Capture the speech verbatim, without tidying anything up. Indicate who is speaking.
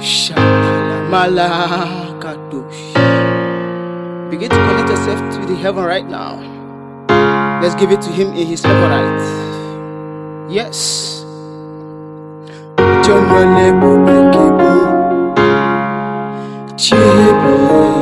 Speaker 1: Malakadosh. Begin to connect yourself to the heaven right now. Let's give it to him in his favorite. Yes. John Chibo.